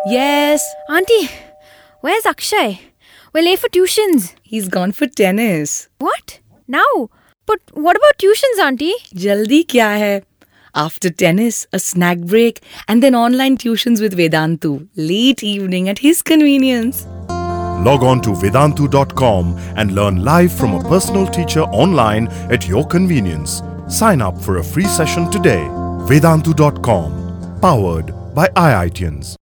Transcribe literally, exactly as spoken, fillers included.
Yes. Auntie, where's Akshay? We're late for tuitions. He's gone for tennis. What? Now? But what about tuitions, Auntie? Jaldi kya hai? After tennis, a snack break, and then online tuitions with Vedantu. Late evening at his convenience. Log on to Vedantu dot com and learn live from a personal teacher online at your convenience. Sign up for a free session today. Vedantu dot com. Powered by I I T ians.